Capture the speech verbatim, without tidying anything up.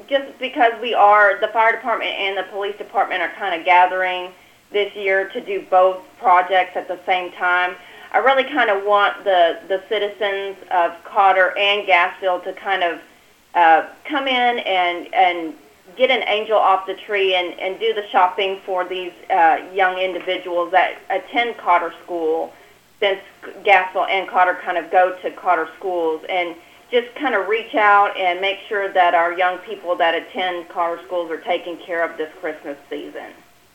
just because we are, the fire department and the police department are kind of gathering this year to do both projects at the same time, I really kind of want the, the citizens of Cotter and Gassville to kind of uh, come in and, and get an angel off the tree and, and do the shopping for these uh, young individuals that attend Cotter School, since Gassville and Cotter kind of go to Cotter schools, and just kind of reach out and make sure that our young people that attend Cotter schools are taken care of this Christmas season.